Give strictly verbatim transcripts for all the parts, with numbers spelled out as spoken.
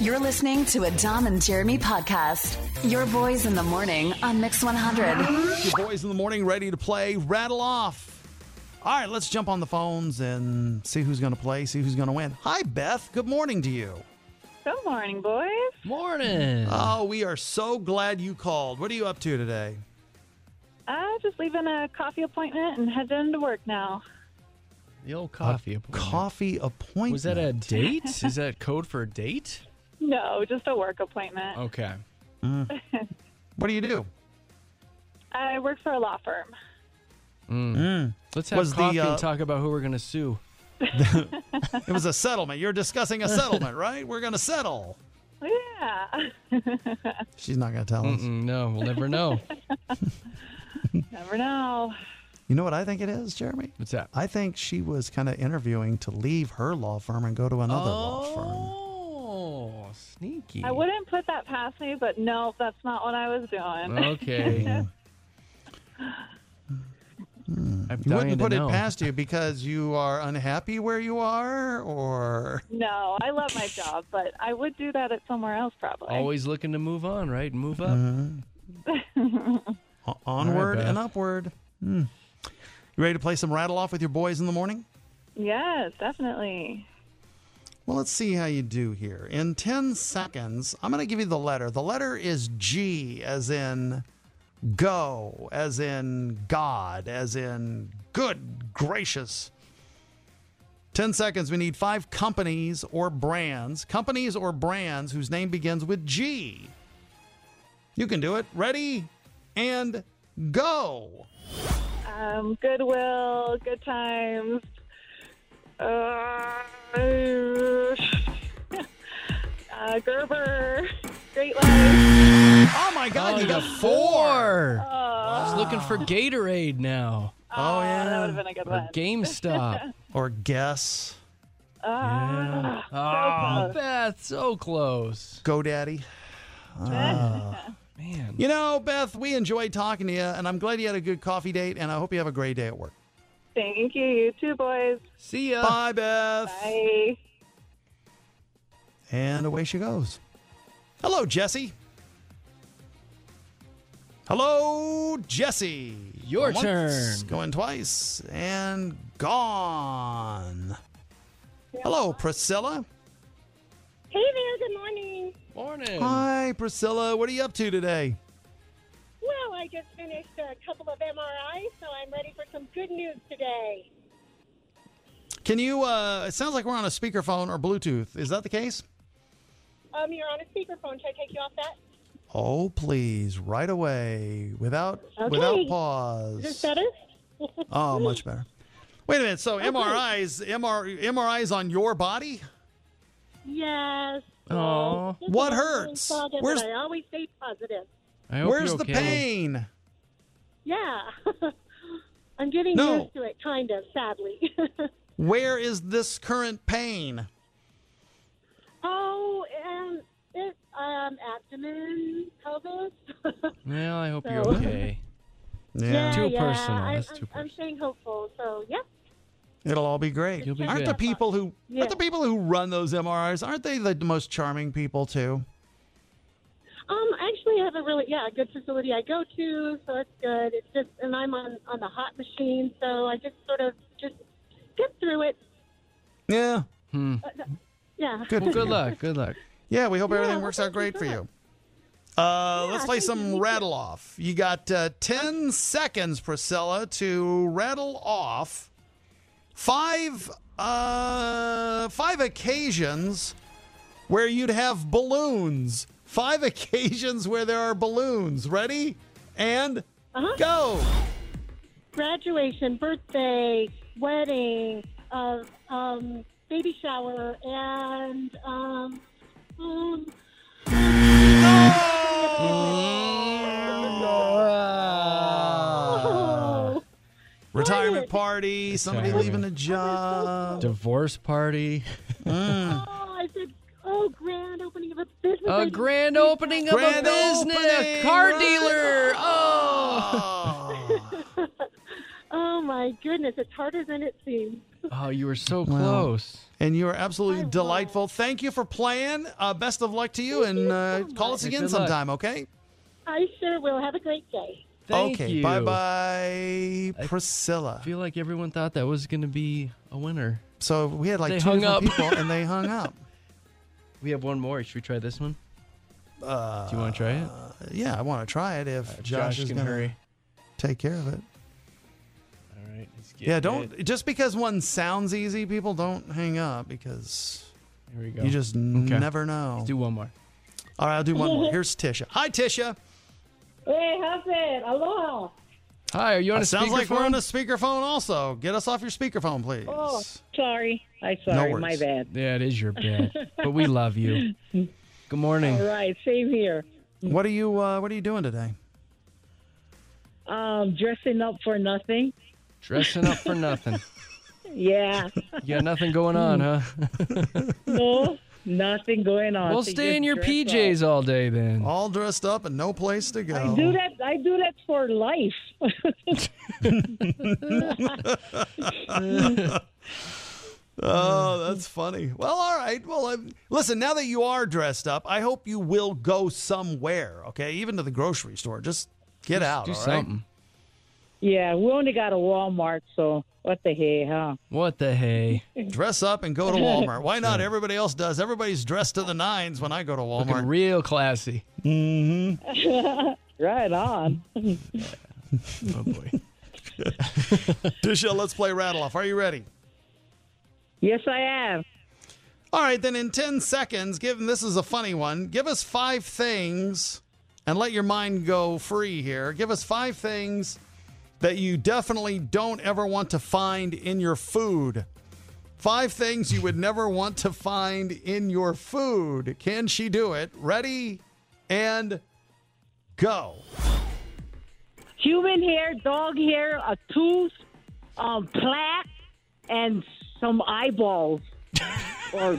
You're listening to a Dom and Jeremy podcast. Your boys in the morning on Mix one hundred. Your boys in the morning ready to play Rattle Off. All right, let's jump on the phones and see who's going to play, see who's going to win. Hi, Beth. Good morning to you. Good morning, boys. Morning. Oh, we are so glad you called. What are you up to today? Uh, just leaving a coffee appointment and heading to work now. The old coffee A appointment. coffee appointment. Was that a date? Is that code for a date? No, just a work appointment. Okay. Mm. What do you do? I work for a law firm. Mm. Mm. Let's have Was the, coffee uh, and talk about who we're going to sue. It was a settlement. You're discussing a settlement, right? We're going to settle. Yeah. She's not going to tell us. Mm-mm, no, we'll never know. Never know. You know what I think it is, Jeremy? What's that? I think she was kind of interviewing to leave her law firm and go to another law firm. Oh, sneaky. I wouldn't put that past me, but no, that's not what I was doing. Okay. I'm You dying wouldn't to put it know. past you because you are unhappy where you are, or No, I love my job, but I would do that at somewhere else probably. Always looking to move on, right? Move up. O- onward Beth. and upward. Hmm. You ready to play some Rattle Off with your boys in the morning? Yes, definitely. Well, let's see how you do here. In ten seconds, I'm going to give you the letter. The letter is G, as in go, as in God, as in good gracious. ten seconds, we need five companies or brands, companies or brands whose name begins with G. You can do it. Ready and go. Um, Goodwill, Good Times. Uh, uh, Gerber, Great Lakes. Oh, my God, Oh, you got got four. four. I was looking for Gatorade now. Oh, yeah. That would have been a good Or one. GameStop. Or guess. Ah, Oh, so close. Beth, so close. GoDaddy. Man. You know, Beth, we enjoyed talking to you, and I'm glad you had a good coffee date, and I hope you have a great day at work. Thank you. You too, boys. See ya. Bye, Beth. Bye. And away she goes. Hello, Jesse. Hello, Jesse. Your Going once, turn. Going twice, and gone. Hello, Priscilla. Hey there, good morning. Morning. Hi, Priscilla. What are you up to today? Well, I just finished a couple of M R Is, so I'm ready for some good news today. Can you, uh, it sounds like we're on a speakerphone or Bluetooth. Is that the case? Um, you're on a speakerphone. Should I take you off that? Oh, please, right away, without Okay. without pause. Is this better? Oh, much better. Wait a minute. So M R Is, M R, M R Is on your body? Yes. Aw. Just What a little hurts? saga, Where's- but I always stay positive. I hope Where's you're the okay. pain? Yeah. I'm getting No. used to it, kind of, sadly. Where is this current pain? oh, and it, um, abdomen, pelvis. Well, I hope you're So- okay. yeah, Too yeah. personal. I, That's I'm, too I'm personal. staying hopeful, so, yeah. It'll all be great. You'll be aren't good. the people who Yeah. aren't the people who run those M R Is? Aren't they the most charming people too? Um, actually, I have a really, yeah, good facility I go to, so it's good. It's just, and I'm on, on the hot machine, so I just sort of just get through it. Yeah. Hmm. Yeah. Good. Well, for good you. luck. Good luck. Yeah, we hope Yeah, everything well, works out thank you great so for much. you. Uh, Yeah, let's play thank you. some Me too. rattle off. You got uh, ten seconds, Priscilla, to rattle off five uh, five occasions where you'd have balloons. Five occasions where there are balloons. Ready? And Uh-huh. go. Graduation, birthday, wedding, uh, um, baby shower, and, um, um, oh, Retirement Darn party, somebody Retirement. leaving a job. Divorce party. oh, I said, oh, grand opening of a business. I A didn't grand say opening of a Grand business. opening, A car right? dealer. Oh. Oh. Oh my goodness, it's harder than it seems. Oh, you were so Well, close. And you are absolutely I delightful. Thank you for playing. Uh, best of luck to you, Thank and you uh, so call much. us again Good luck. sometime, okay? I sure will. Have a great day. Thank okay, you. bye-bye, Priscilla. I feel like everyone thought that was going to be a winner. So we had like They two hung different up. people, and they hung up. We have one more. Should we try this one? Uh, Do you want to try it? Yeah, I want to try it if Uh, Josh, is can going to hurry. take care of it. All right. He's Yeah, getting don't it. just because one sounds easy, people don't hang up because Here we go. you just Okay. never know. Let's do one more. All right, I'll do one more. Here's Tisha. Hi, Tisha. Hey, how's it? Aloha. Hi, are you on It a sounds like we're on speakerphone? a speakerphone also. Get us off your speakerphone, please. Oh, sorry. I No sorry. worries. My bad. Yeah, it is your bad, but we love you. Good morning. All right. Same here. What are you uh, what are you doing today? Um, dressing up for nothing. Dressing up for nothing. Yeah. You got nothing going on, huh? No, nothing going on. Well, So stay just in your dress P Js all day then. All dressed up and no place to go. up. I do that. I do that for life. Oh, that's funny. Well, all right. Well, I'm, listen, now that you are dressed up, I hope you will go somewhere, okay? Even to the grocery store. Just get out, Do all right? something. Yeah, we only got a Walmart, so what the hey, huh? What the hey? Dress up and go to Walmart. Why not? Everybody else does. Everybody's dressed to the nines when I go to Looking Walmart. real classy. Right on. Oh boy. Tisha, let's play Rattle Off. Are you ready? Yes, I am. All right, then in ten seconds, given this is a funny one, give us five things and let your mind go free here. Give us five things that you definitely don't ever want to find in your food. Five things you would never want to find in your food. Can she do it? Ready and go. Human hair, dog hair, a tooth, um, plaque, and some eyeballs. Or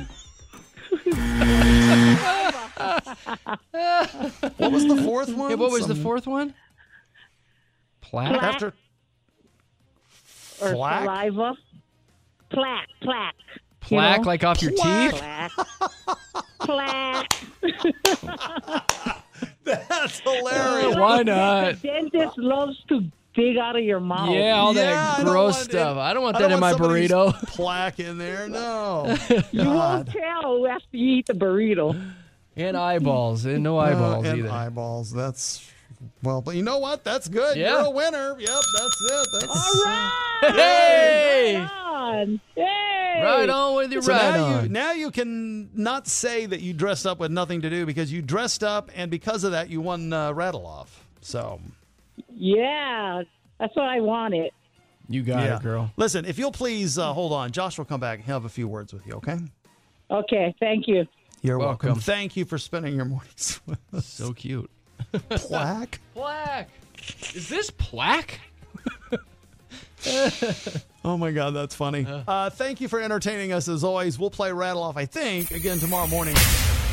What was the fourth one? Yeah, what was the Some- fourth one? Plaque. Plaque. After or Plaque? saliva. Plaque, plaque. you Plaque, know? like off your Plaque. teeth. Plaque. Plaque. That's hilarious. Why not? The dentist loves to dig out of your mouth. Yeah, all Yeah, I that don't gross want stuff. it- I don't want I that don't in my want somebody's burrito. Plaque in there. No. You won't God. tell after you eat the burrito. And eyeballs. And no Uh, eyeballs and either. eyeballs. That's well, but you know what? That's good. Yeah. You're a winner. Yep, that's it. That's All right. Hey! Right on. Yay. Right on with your So right now on. you now you can not say that you dressed up with nothing to do because you dressed up and because of that you won uh, Rattle Off. So Yeah, that's what I wanted. You got yeah. it, girl. Listen, if you'll please uh, hold on, Josh will come back and he'll have a few words with you. Okay? Okay, thank you. You're welcome. Welcome. Thank you for spending your mornings with us. So cute. Plaque. Plaque. Is this plaque? Oh my God, that's funny. Uh, thank you for entertaining us as always. We'll play Rattle Off, I think, again tomorrow morning.